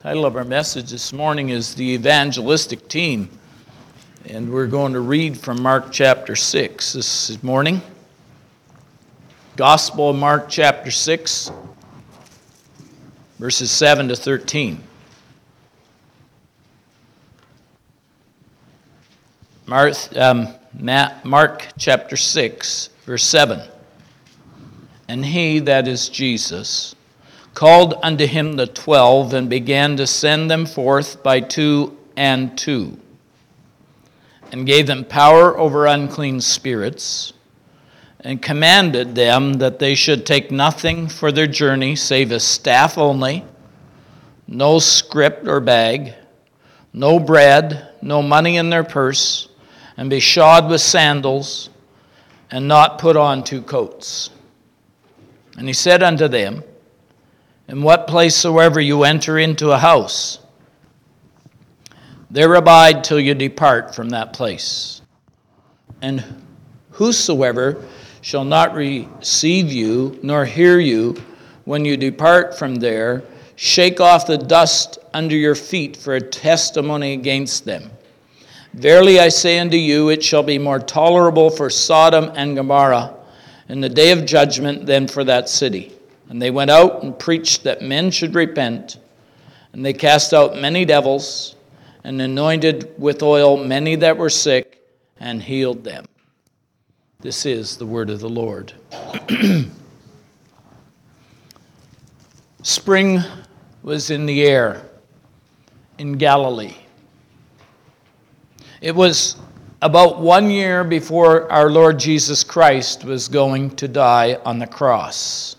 Title of our message this morning is The Evangelistic Team. And we're going to read from Mark chapter 6 this morning. Gospel of Mark chapter 6, verses 7 to 13. Mark chapter 6, verse 7. And he, that is Jesus, called unto him the 12, and began to send them forth by 2 and 2, and gave them power over unclean spirits, and commanded them that they should take nothing for their journey, save a staff only, no scrip or bag, no bread, no money in their purse, and be shod with sandals, and not put on 2 coats. And he said unto them, In what place soever you enter into a house, there abide till you depart from that place. And whosoever shall not receive you, nor hear you, when you depart from there, shake off the dust under your feet for a testimony against them. Verily I say unto you, it shall be more tolerable for Sodom and Gomorrah in the day of judgment than for that city. And they went out and preached that men should repent. And they cast out many devils, and anointed with oil many that were sick, and healed them. This is the word of the Lord. Spring was in the air in Galilee. It was about 1 year before our Lord Jesus Christ was going to die on the cross.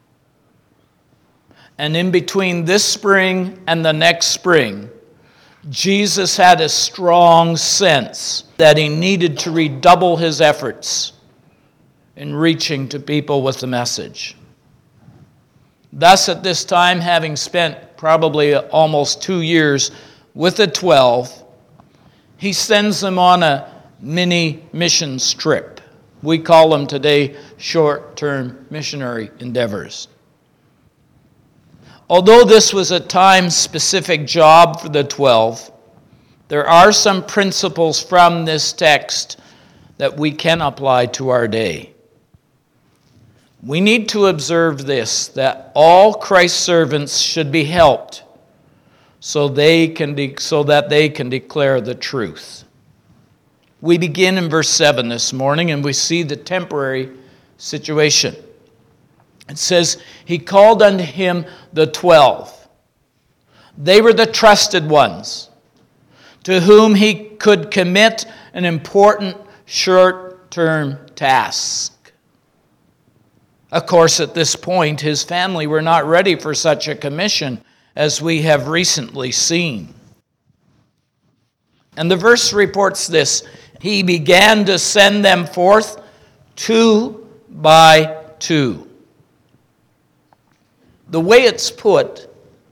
And in between this spring and the next spring, Jesus had a strong sense that he needed to redouble his efforts in reaching to people with the message. Thus, at this time, having spent probably almost 2 years with the 12, he sends them on a mini mission trip. We call them today short-term missionary endeavors. Although this was a time-specific job for the 12, there are some principles from this text that we can apply to our day. We need to observe this, that all Christ's servants should be helped so that they can declare the truth. We begin in verse 7 this morning, and we see the temporary situation. It says, he called unto him the 12. They were the trusted ones, to whom he could commit an important short-term task. Of course, at this point, his family were not ready for such a commission, as we have recently seen. And the verse reports this, he began to send them forth 2 by 2. The way it's put,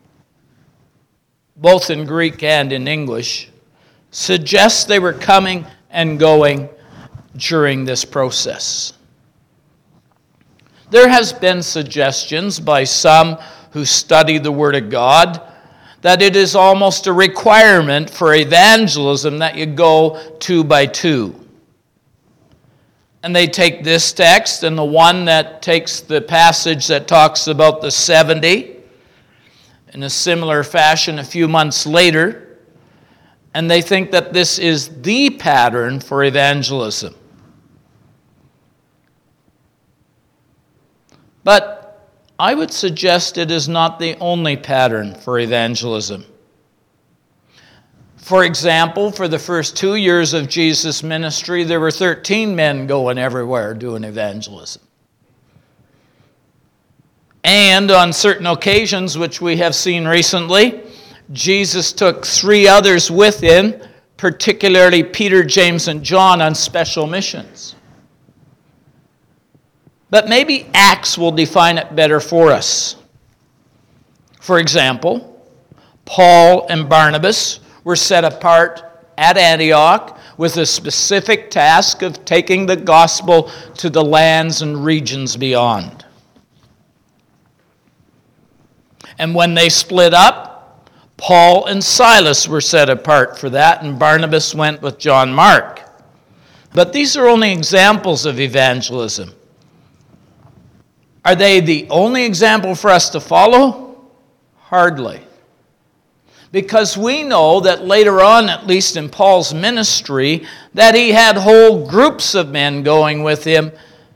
both in Greek and in English, suggests they were coming and going during this process. There has been suggestions by some who study the Word of God that it is almost a requirement for evangelism that you go 2 by 2. And they take this text and the one that takes the passage that talks about the 70 in a similar fashion a few months later, and they think that this is the pattern for evangelism. But I would suggest it is not the only pattern for evangelism. For example, for the first 2 years of Jesus' ministry, there were 13 men going everywhere doing evangelism. And on certain occasions, which we have seen recently, Jesus took 3 others with him, particularly Peter, James, and John, on special missions. But maybe Acts will define it better for us. For example, Paul and Barnabas were set apart at Antioch with a specific task of taking the gospel to the lands and regions beyond. And when they split up, Paul and Silas were set apart for that, and Barnabas went with John Mark. But these are only examples of evangelism. Are they the only example for us to follow? Hardly. Because we know that later on, at least in Paul's ministry, that he had whole groups of men going with him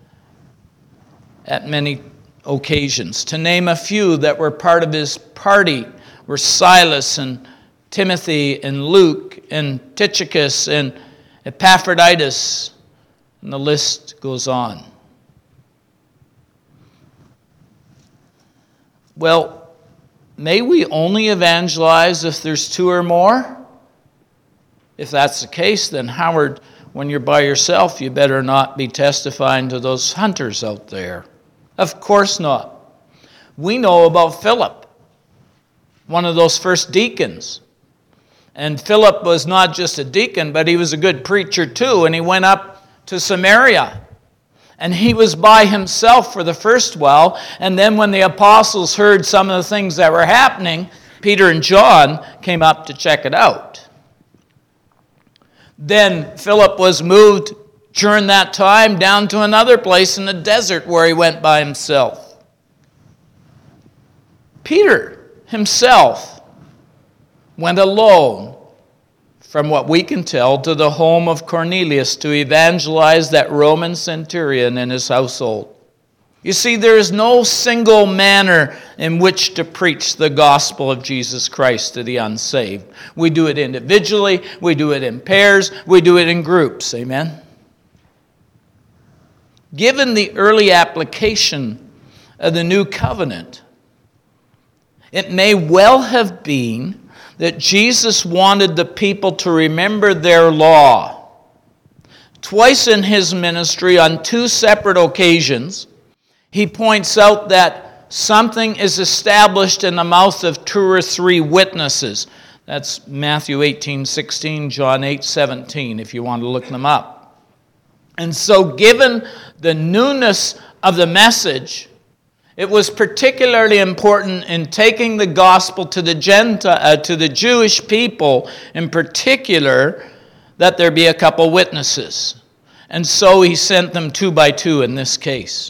at many occasions. To name a few that were part of his party were Silas and Timothy and Luke and Tychicus and Epaphroditus, and the list goes on. Well, may we only evangelize if there's two or more? If that's the case, then Howard, when you're by yourself, you better not be testifying to those hunters out there. Of course not. We know about Philip, one of those first deacons. And Philip was not just a deacon, but he was a good preacher too, and he went up to Samaria. And he was by himself for the first while, and then when the apostles heard some of the things that were happening, Peter and John came up to check it out. Then Philip was moved during that time down to another place in the desert where he went by himself. Peter himself went alone, from what we can tell, to the home of Cornelius to evangelize that Roman centurion and his household. You see, there is no single manner in which to preach the gospel of Jesus Christ to the unsaved. We do it individually, we do it in pairs, we do it in groups. Amen? Given the early application of the new covenant, it may well have been that Jesus wanted the people to remember their law. Twice in his ministry, on two separate occasions, he points out that something is established in the mouth of two or three witnesses. That's Matthew 18:16, John 8:17, if you want to look them up. And so given the newness of the message, it was particularly important in taking the gospel to the to the Jewish people in particular, that there be a couple witnesses. And so he sent them two by two in this case.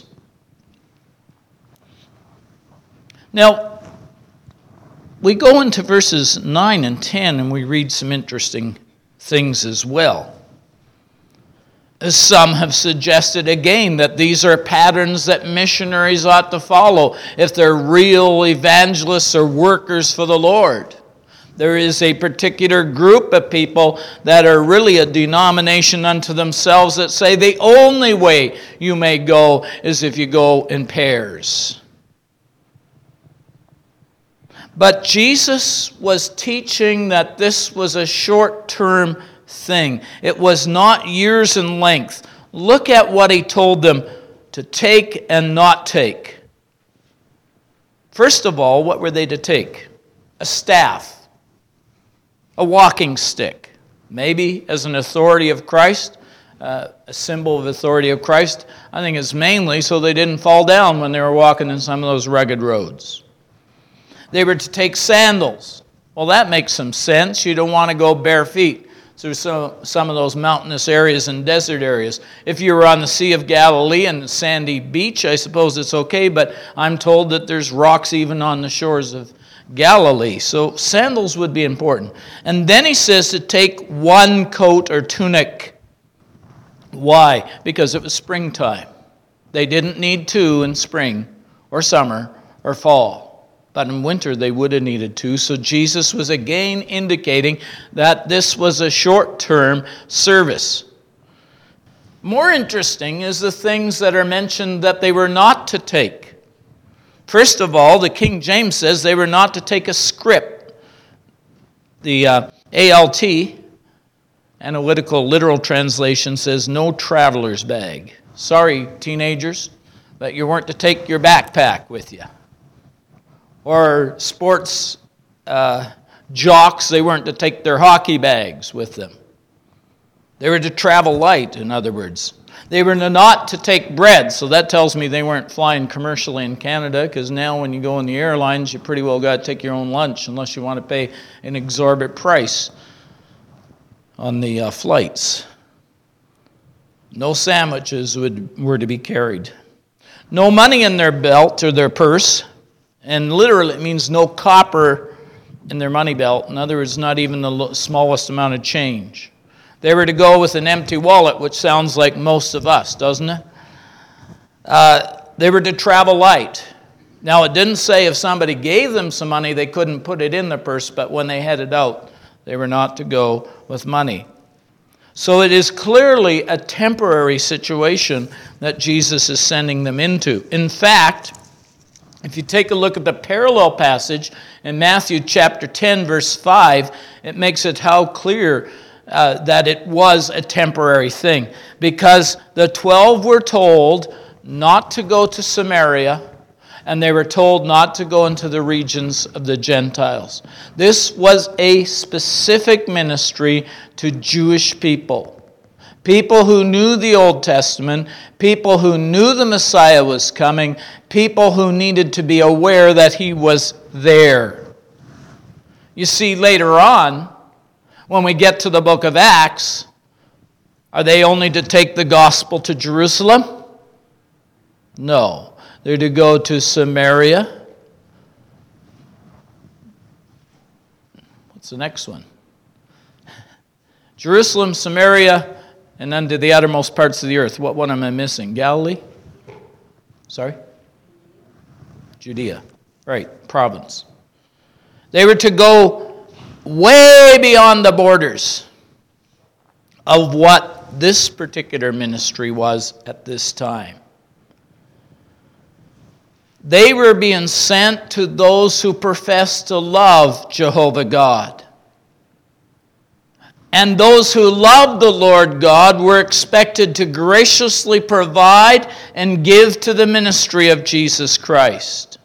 Now, we go into verses 9 and 10 and we read some interesting things as well. Some have suggested again that these are patterns that missionaries ought to follow if they're real evangelists or workers for the Lord. There is a particular group of people that are really a denomination unto themselves that say the only way you may go is if you go in pairs. But Jesus was teaching that this was a short-term thing. It was not years in length. Look at what he told them to take and not take. First of all, what were they to take? A staff, a walking stick, maybe as an authority of Christ, a symbol of authority of Christ. I think it's mainly so they didn't fall down when they were walking in some of those rugged roads. They were to take sandals. Well, that makes some sense. You don't want to go bare feet through some of those mountainous areas and desert areas. If you were on the Sea of Galilee and the sandy beach, I suppose it's okay, but I'm told that there's rocks even on the shores of Galilee. So sandals would be important. And then he says to take one coat or tunic. Why? Because it was springtime. They didn't need two in spring or summer or fall. But in winter they would have needed two. So Jesus was again indicating that this was a short-term service. More interesting is the things that are mentioned that they were not to take. First of all, the King James says they were not to take a scrip. The ALT, Analytical Literal Translation, says no traveler's bag. Sorry, teenagers, but you weren't to take your backpack with you. Or sports jocks, they weren't to take their hockey bags with them. They were to travel light, in other words. They were not to take bread, so that tells me they weren't flying commercially in Canada, because now when you go in the airlines, you pretty well got to take your own lunch unless you want to pay an exorbitant price on the flights. No sandwiches were to be carried. No money in their belt or their purse, and literally it means no copper in their money belt. In other words, not even the smallest amount of change. They were to go with an empty wallet, which sounds like most of us, doesn't it? They were to travel light. Now, it didn't say if somebody gave them some money, they couldn't put it in the purse, but when they headed out, they were not to go with money. So it is clearly a temporary situation that Jesus is sending them into. In fact, if you take a look at the parallel passage in Matthew chapter 10, verse 5, it makes it how clear that it was a temporary thing, because the 12 were told not to go to Samaria, and they were told not to go into the regions of the Gentiles. This was a specific ministry to Jewish people. People who knew the Old Testament, people who knew the Messiah was coming, people who needed to be aware that he was there. You see, later on, when we get to the book of Acts, are they only to take the gospel to Jerusalem? No. They're to go to Samaria. What's the next one? Jerusalem, Samaria, and unto the uttermost parts of the earth. What one am I missing? Galilee? Sorry? Judea. Right, province. They were to go way beyond the borders of what this particular ministry was at this time. They were being sent to those who professed to love Jehovah God. And those who loved the Lord God were expected to graciously provide and give to the ministry of Jesus Christ.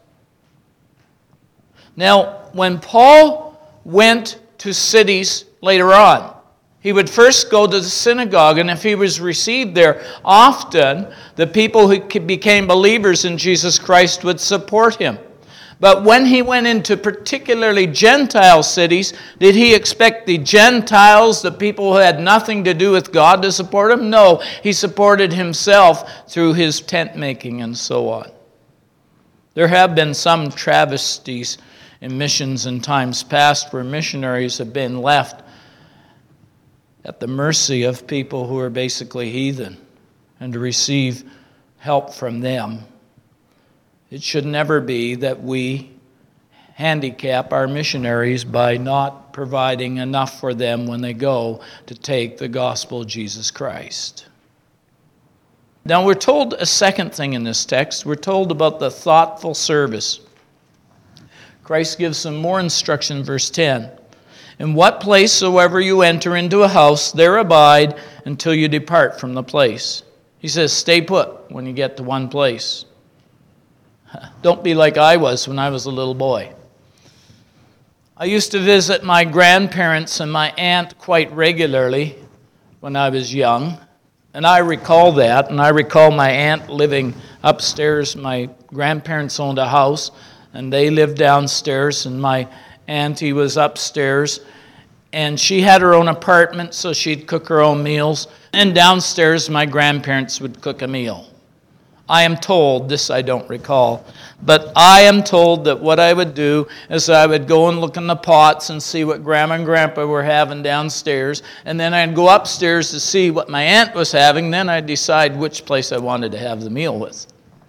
Now, when Paul went to cities later on, he would first go to the synagogue, and if he was received there, often the people who became believers in Jesus Christ would support him. But when he went into particularly Gentile cities, did he expect the Gentiles, the people who had nothing to do with God, to support him? No, he supported himself through his tent making and so on. There have been some travesties in missions in times past where missionaries have been left at the mercy of people who are basically heathen and to receive help from them. It should never be that we handicap our missionaries by not providing enough for them when they go to take the gospel of Jesus Christ. Now we're told a second thing in this text. We're told about the thoughtful service. Christ gives some more instruction in verse 10. In what place soever you enter into a house, there abide until you depart from the place. He says, stay put when you get to one place. Don't be like I was when I was a little boy. I used to visit my grandparents and my aunt quite regularly when I was young. And I recall that, and I recall my aunt living upstairs. My grandparents owned a house, and they lived downstairs, and my auntie was upstairs. And she had her own apartment, so she'd cook her own meals. And downstairs, my grandparents would cook a meal. I am told, this I don't recall, but I am told that what I would do is I would go and look in the pots and see what Grandma and Grandpa were having downstairs, and then I'd go upstairs to see what my aunt was having, then I'd decide which place I wanted to have the meal with.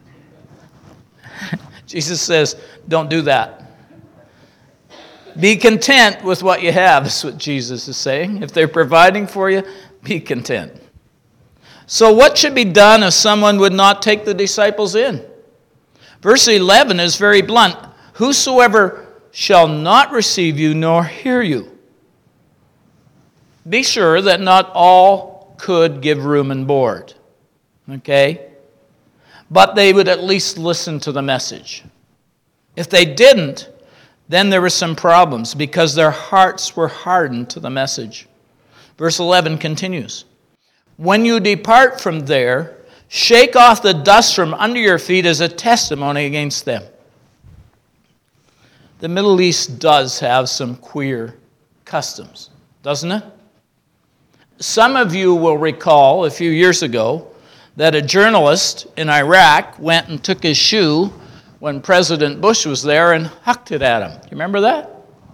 Jesus says, don't do that. Be content with what you have, is what Jesus is saying. If they're providing for you, be content. So what should be done if someone would not take the disciples in? Verse 11 is very blunt. Whosoever shall not receive you nor hear you. Be sure that not all could give room and board. Okay? But they would at least listen to the message. If they didn't, then there were some problems because their hearts were hardened to the message. Verse 11 continues. When you depart from there, shake off the dust from under your feet as a testimony against them. The Middle East does have some queer customs, doesn't it? Some of you will recall a few years ago that a journalist in Iraq went and took his shoe when President Bush was there and hucked it at him. Do you remember that?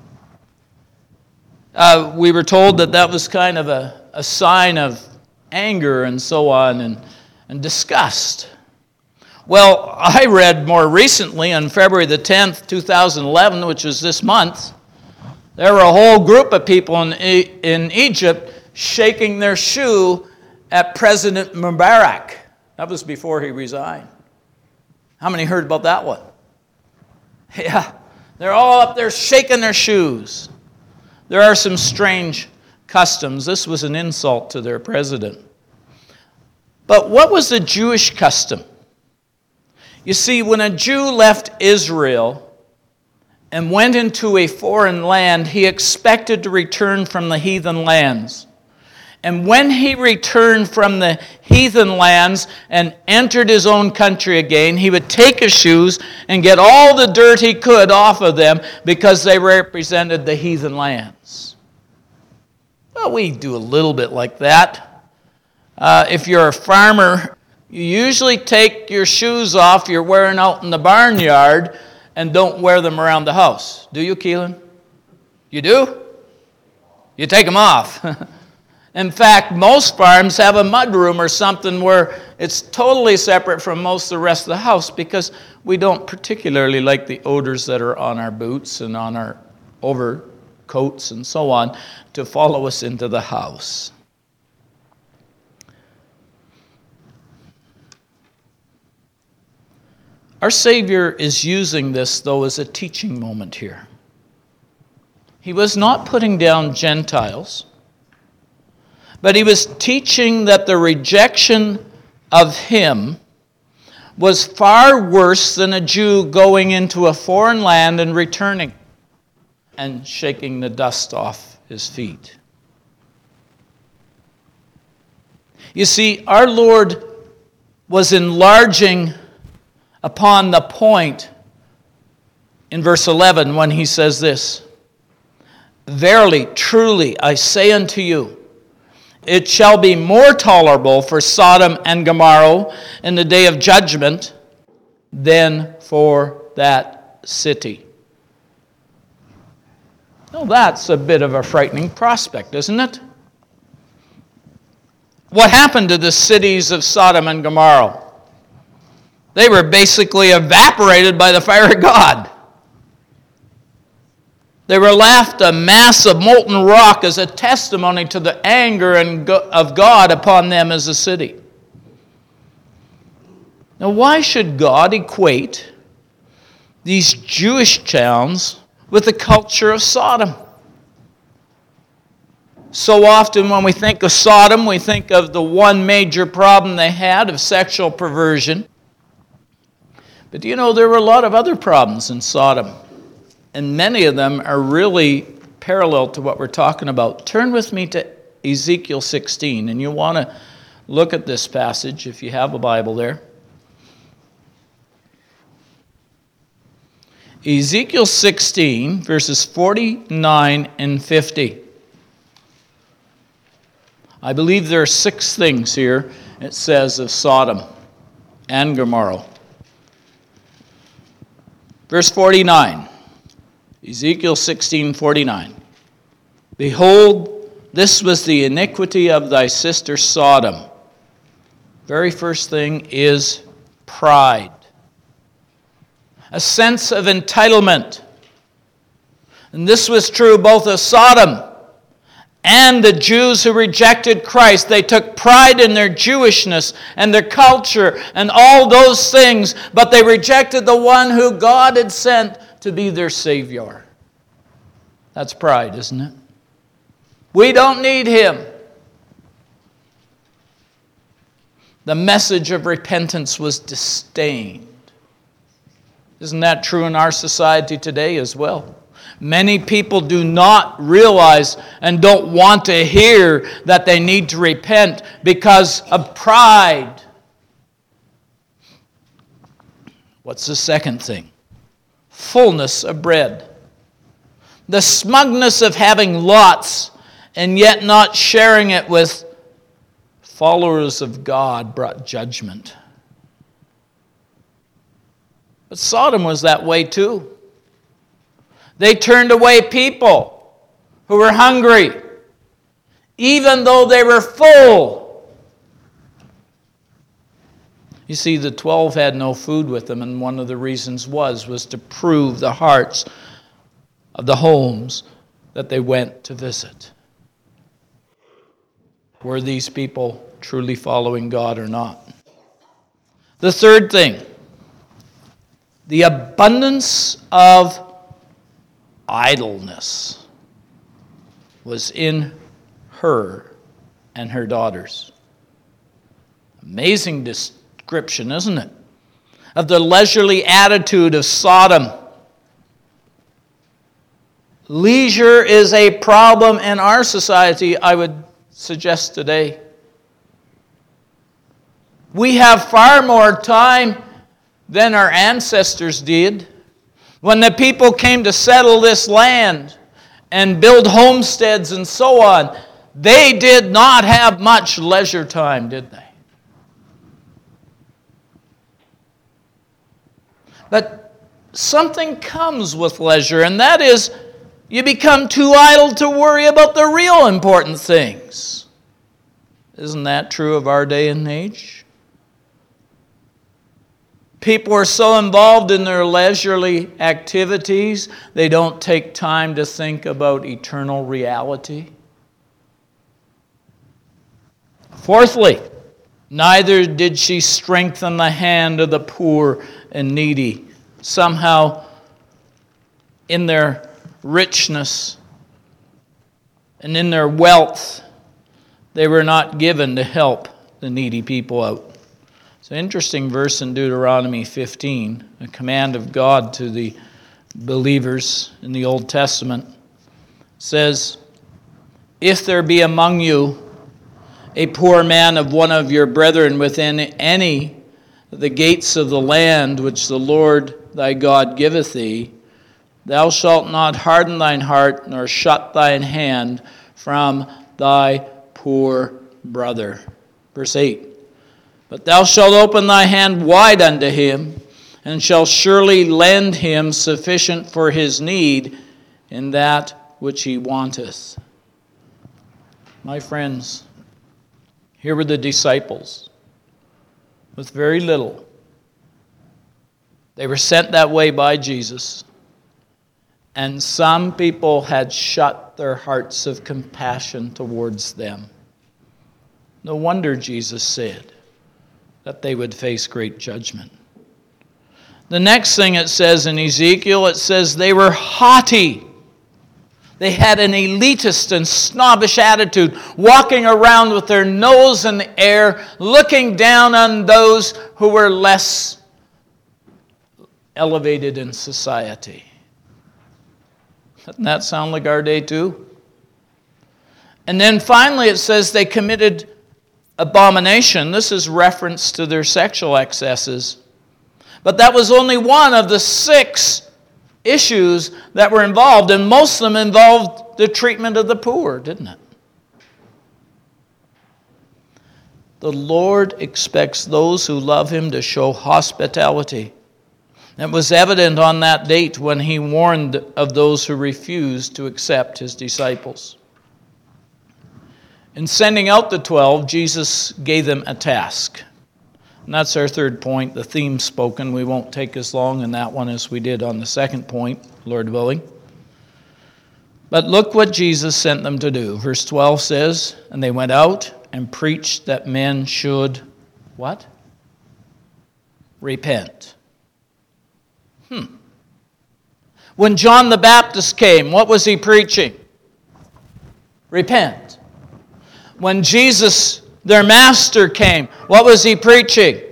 We were told that that was kind of a sign of anger and so on and disgust. Well, I read more recently on February the 10th, 2011, which was this month, there were a whole group of people in Egypt shaking their shoe at President Mubarak. That was before he resigned. How many heard about that one? Yeah, they're all up there shaking their shoes. There are some strange customs. This was an insult to their president. But what was the Jewish custom? You see, when a Jew left Israel and went into a foreign land, he expected to return from the heathen lands. And when he returned from the heathen lands and entered his own country again, he would take his shoes and get all the dirt he could off of them because they represented the heathen lands. Well, we do a little bit like that. If you're a farmer, you usually take your shoes off you're wearing out in the barnyard and don't wear them around the house. Do you, Keelan? You do? You take them off. In fact, most farms have a mudroom or something where it's totally separate from most of the rest of the house because we don't particularly like the odors that are on our boots and on our overcoats and so on to follow us into the house. Our Savior is using this, though, as a teaching moment here. He was not putting down Gentiles, but he was teaching that the rejection of him was far worse than a Jew going into a foreign land and returning and shaking the dust off his feet. You see, our Lord was enlarging upon the point in verse 11 when he says this, "Verily, truly, I say unto you, it shall be more tolerable for Sodom and Gomorrah in the day of judgment than for that city." Now that's a bit of a frightening prospect, isn't it? What happened to the cities of Sodom and Gomorrah? They were basically evaporated by the fire of God. They were left a mass of molten rock as a testimony to the anger of God upon them as a city. Now, why should God equate these Jewish towns with the culture of Sodom? So often when we think of Sodom, we think of the one major problem they had of sexual perversion. But do you know there were a lot of other problems in Sodom? And many of them are really parallel to what we're talking about. Turn with me to Ezekiel 16, and you'll want to look at this passage if you have a Bible there. Ezekiel 16, verses 49 and 50. I believe there are 6 things here it says of Sodom and Gomorrah. Verse 49, Ezekiel 16:49. "Behold, this was the iniquity of thy sister Sodom." Very first thing is pride. A sense of entitlement. And this was true both of Sodom and the Jews who rejected Christ. They took pride in their Jewishness and their culture and all those things, but they rejected the one who God had sent to be their Savior. That's pride, isn't it? We don't need him. The message of repentance was disdained. Isn't that true in our society today as well? Many people do not realize and don't want to hear that they need to repent because of pride. What's the second thing? Fullness of bread. The smugness of having lots and yet not sharing it with followers of God brought judgment. But Sodom was that way too. They turned away people who were hungry, even though they were full. You see, the 12 had no food with them, and one of the reasons was to prove the hearts of the homes that they went to visit. Were these people truly following God or not? The third thing, the abundance of idleness was in her and her daughters. Amazing description, isn't it? Of the leisurely attitude of Sodom. Leisure is a problem in our society, I would suggest today. We have far more time than our ancestors did. When the people came to settle this land and build homesteads and so on, they did not have much leisure time, did they? But something comes with leisure, and that is you become too idle to worry about the real important things. Isn't that true of our day and age? People are so involved in their leisurely activities, they don't take time to think about eternal reality. Fourthly, neither did she strengthen the hand of the poor and needy. Somehow, in their richness and in their wealth, they were not given to help the needy people out. It's an interesting verse in Deuteronomy 15, a command of God to the believers in the Old Testament. It says, "If there be among you a poor man of one of your brethren within any of the gates of the land which the Lord thy God giveth thee, thou shalt not harden thine heart, nor shut thine hand from thy poor brother." Verse 8. "But thou shalt open thy hand wide unto him, and shalt surely lend him sufficient for his need in that which he wanteth." My friends, here were the disciples with very little. They were sent that way by Jesus. And some people had shut their hearts of compassion towards them. No wonder Jesus said that they would face great judgment. The next thing it says in Ezekiel, it says they were haughty. They had an elitist and snobbish attitude, walking around with their nose in the air, looking down on those who were less elevated in society. Doesn't that sound like our day too? And then finally it says they committed abomination. This is reference to their sexual excesses. But that was only one of the 6 issues that were involved, and most of them involved the treatment of the poor, didn't it? The Lord expects those who love Him to show hospitality. It was evident on that date when He warned of those who refused to accept His disciples. In sending out the 12, Jesus gave them a task. And that's our third point, the theme spoken. We won't take as long in that one as we did on the second point, Lord willing. But look what Jesus sent them to do. Verse 12 says, "And they went out and preached that men should," what? "Repent." When John the Baptist came, what was he preaching? Repent. When Jesus, their master, came, what was he preaching?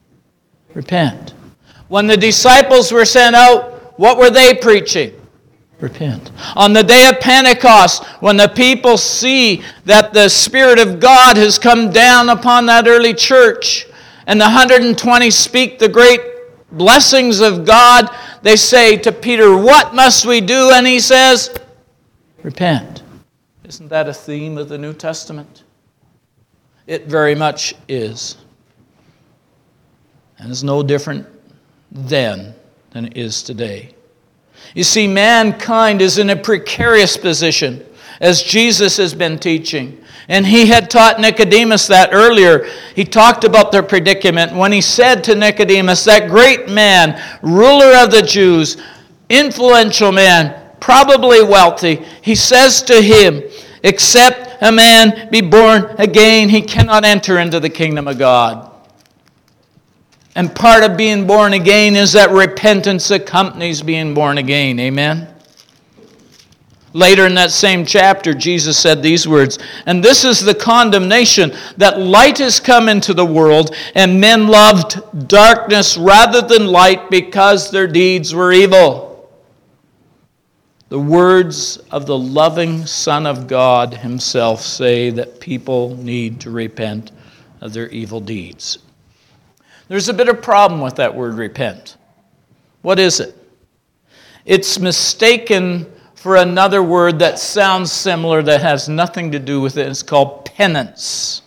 Repent. When the disciples were sent out, what were they preaching? Repent. On the day of Pentecost, when the people see that the Spirit of God has come down upon that early church, and the 120 speak the great blessings of God, they say to Peter, "What must we do?" And he says, "Repent." Isn't that a theme of the New Testament? It very much is. And it's no different then than it is today. You see, mankind is in a precarious position, as Jesus has been teaching. And he had taught Nicodemus that earlier. He talked about their predicament when he said to Nicodemus, that great man, ruler of the Jews, influential man, probably wealthy, he says to him, "Except a man be born again, he cannot enter into the kingdom of God." And part of being born again is that repentance accompanies being born again. Amen? Later in that same chapter, Jesus said these words, "And this is the condemnation, that light has come into the world, and men loved darkness rather than light because their deeds were evil." The words of the loving Son of God himself say that people need to repent of their evil deeds. There's a bit of problem with that word repent. What is it? It's mistaken for another word that sounds similar that has nothing to do with it. It's called penance.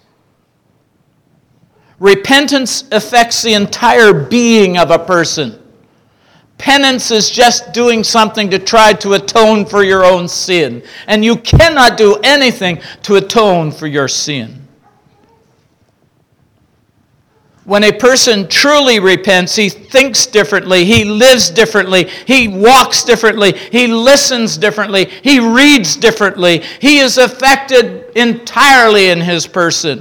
Repentance affects the entire being of a person. Penance is just doing something to try to atone for your own sin. And you cannot do anything to atone for your sin. When a person truly repents, he thinks differently, he lives differently, he walks differently, he listens differently, he reads differently. He is affected entirely in his person.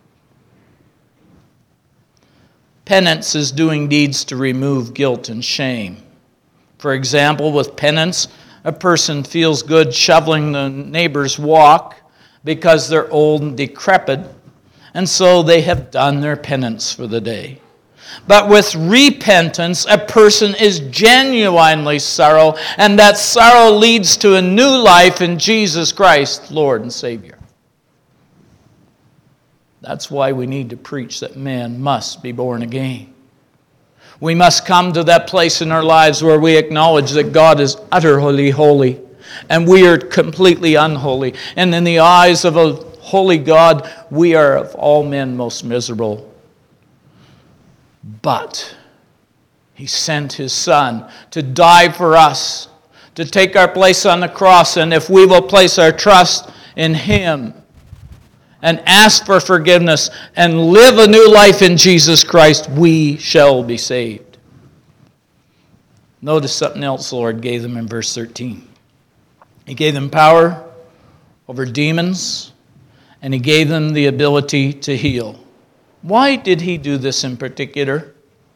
Penance is doing deeds to remove guilt and shame. For example, with penance, a person feels good shoveling the neighbor's walk because they're old and decrepit, and so they have done their penance for the day. But with repentance, a person is genuinely sorrow, and that sorrow leads to a new life in Jesus Christ, Lord and Savior. That's why we need to preach that man must be born again. We must come to that place in our lives where we acknowledge that God is utterly holy, and we are completely unholy. And in the eyes of a holy God, we are of all men most miserable. But He sent His Son to die for us, to take our place on the cross. And if we will place our trust in Him and ask for forgiveness and live a new life in Jesus Christ, we shall be saved. Notice something else the Lord gave them in verse 13. He gave them power over demons, and He gave them the ability to heal. Why did He do this in particular?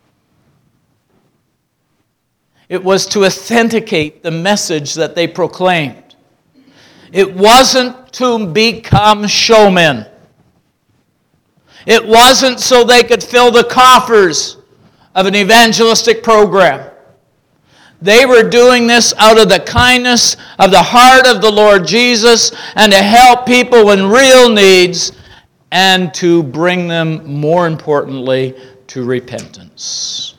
It was to authenticate the message that they proclaimed. It wasn't to become showmen. It wasn't so they could fill the coffers of an evangelistic program. They were doing this out of the kindness of the heart of the Lord Jesus, and to help people in real needs, and to bring them, more importantly, to repentance.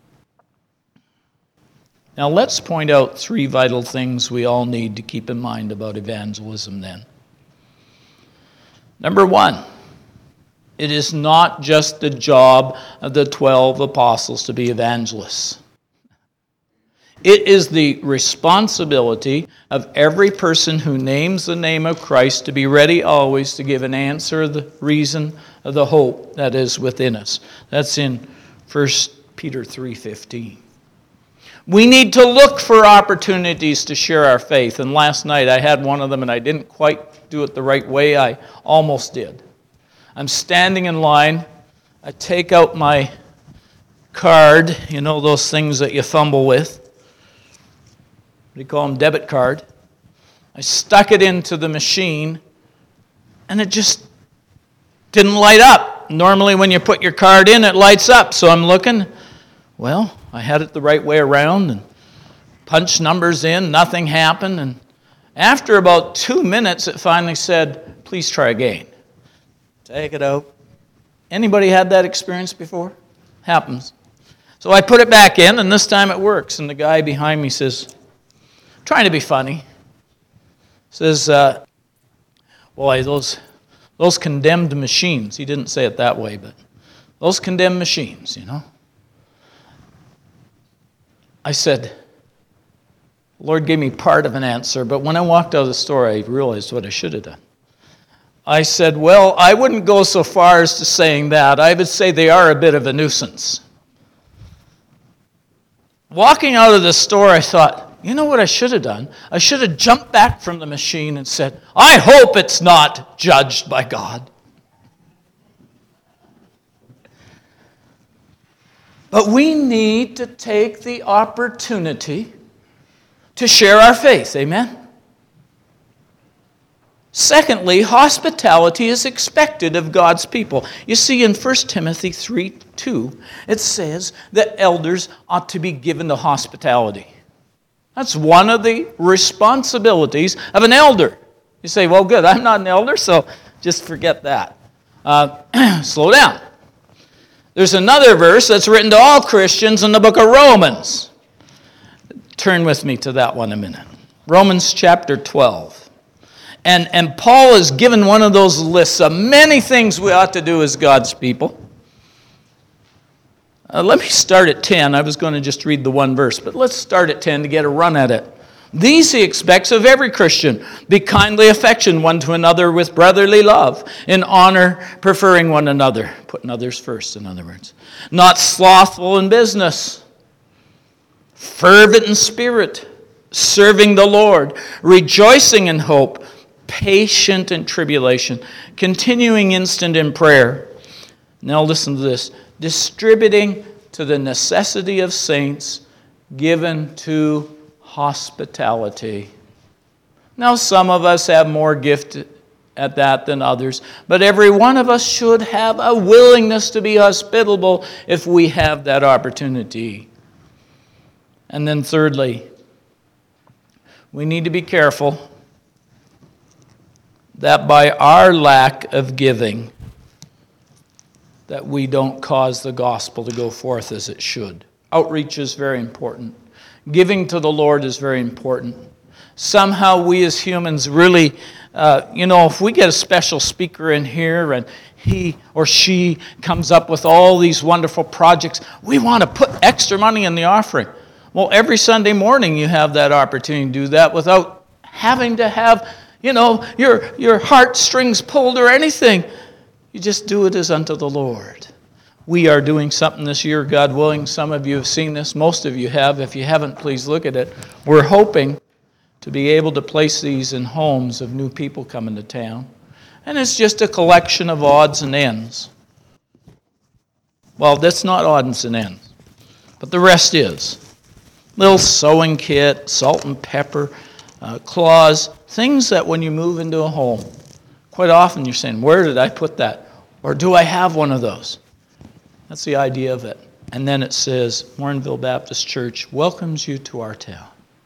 Now let's point out three vital things we all need to keep in mind about evangelism then. Number one, it is not just the job of the 12 apostles to be evangelists. It is the responsibility of every person who names the name of Christ to be ready always to give an answer of the reason of the hope that is within us. That's in 1 Peter 3:15. We need to look for opportunities to share our faith. And last night I had one of them, and I didn't quite do it the right way. I almost did. I'm standing in line. I take out my card, you know, those things that you fumble with. What do you call them? Debit card. I stuck it into the machine, and it just didn't light up. Normally when you put your card in, it lights up. So I'm looking. Well, I had it the right way around, and Punched numbers in, nothing happened. And after about 2 minutes, it finally said, please try again. Take it out. Anybody had that experience before? Happens. So I put it back in, and this time it works. And the guy behind me says, trying to be funny, says, boy, those condemned machines. He didn't say it that way, but those condemned machines, you know. I said, Lord gave me part of an answer, but when I walked out of the store, I realized what I should have done. I said, well, I wouldn't go so far as to saying that. I would say they are a bit of a nuisance. Walking out of the store, I thought, you know what I should have done? I should have jumped back from the machine and said, I hope it's not judged by God. But we need to take the opportunity to share our faith. Amen? Secondly, hospitality is expected of God's people. You see, in 1 Timothy 3:2, it says that elders ought to be given to hospitality. That's one of the responsibilities of an elder. You say, well, good, I'm not an elder, so just forget that. Slow down. There's another verse that's written to all Christians in the book of Romans. Turn with me to that one a minute. Romans chapter 12. And Paul is given one of those lists of many things we ought to do as God's people. Let me start at 10. I was going to just read the one verse, but let's start at 10 to get a run at it. These he expects of every Christian. Be kindly affectioned one to another with brotherly love, in honor, preferring one another. Putting others first, in other words. Not slothful in business. Fervent in spirit. Serving the Lord. Rejoicing in hope. Patient in tribulation. Continuing instant in prayer. Now listen to this. Distributing to the necessity of saints. Given to hospitality. Now, some of us have more gift at that than others, but every one of us should have a willingness to be hospitable if we have that opportunity. And then thirdly, we need to be careful that by our lack of giving, that we don't cause the gospel to go forth as it should. Outreach is very important. Giving to the Lord is very important. Somehow we as humans really, if we get a special speaker in here and he or she comes up with all these wonderful projects, we want to put extra money in the offering. Well, every Sunday morning you have that opportunity to do that without having to have, your heartstrings pulled or anything. You just do it as unto the Lord. We are doing something this year, God willing. Some of you have seen this. Most of you have. If you haven't, please look at it. We're hoping to be able to place these in homes of new people coming to town. And it's just a collection of odds and ends. Well, that's not odds and ends. But the rest is. Little sewing kit, salt and pepper, claws, things that when you move into a home, quite often you're saying, where did I put that? Or do I have one of those? That's the idea of it. And then it says, Warrenville Baptist Church welcomes you to our town.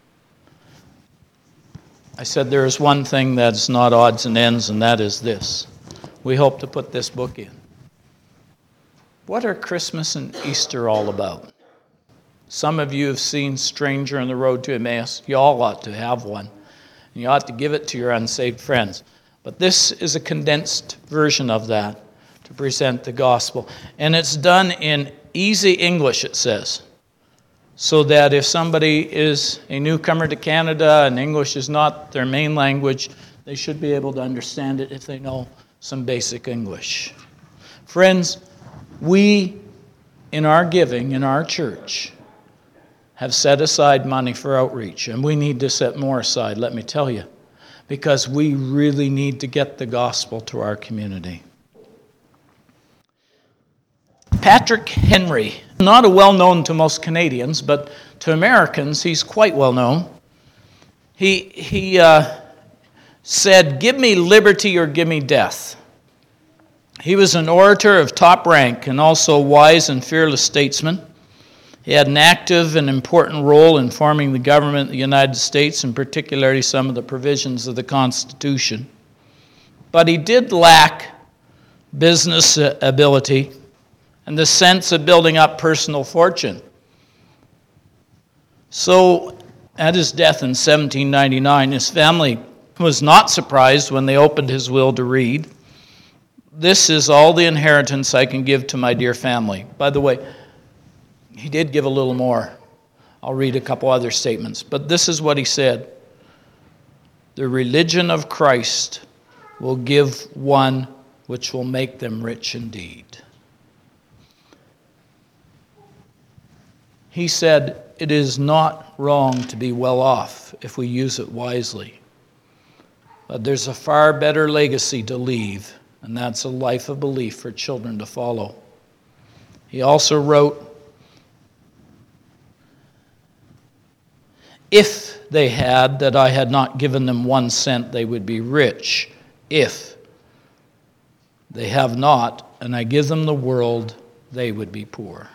I said there is one thing that's not odds and ends, and that is this. We hope to put this book in. What are Christmas and Easter all about? Some of you have seen Stranger on the Road to Emmaus. You all ought to have one. And you ought to give it to your unsaved friends. But this is a condensed version of that, to present the gospel. And it's done in easy English, it says, so that if somebody is a newcomer to Canada and English is not their main language, they should be able to understand it if they know some basic English. Friends, we, in our giving, in our church, have set aside money for outreach, and we need to set more aside, let me tell you, because we really need to get the gospel to our community. Patrick Henry, not a well-known to most Canadians, but to Americans, he's quite well-known. He said, give me liberty or give me death. He was an orator of top rank and also wise and fearless statesman. He had an active and important role in forming the government of the United States, and particularly some of the provisions of the Constitution. But he did lack business ability and the sense of building up personal fortune. So, at his death in 1799, his family was not surprised when they opened his will to read, "This is all the inheritance I can give to my dear family." By the way, he did give a little more. I'll read a couple other statements. But this is what he said: "The religion of Christ will give one which will make them rich indeed." He said, it is not wrong to be well off if we use it wisely. But there's a far better legacy to leave, and that's a life of belief for children to follow. He also wrote, "If they had that I had not given them 1 cent, they would be rich. If they have not, and I give them the world, they would be poor."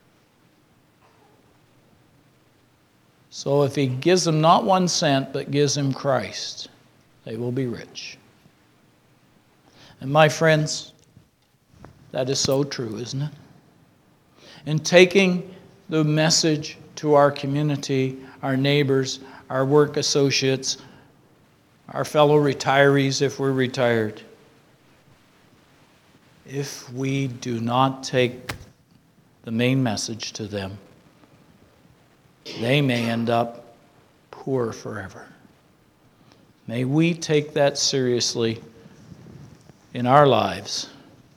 So if he gives them not 1 cent, but gives them Christ, they will be rich. And my friends, that is so true, isn't it? In taking the message to our community, our neighbors, our work associates, our fellow retirees if we're retired, if we do not take the main message to them, they may end up poor forever. May we take that seriously in our lives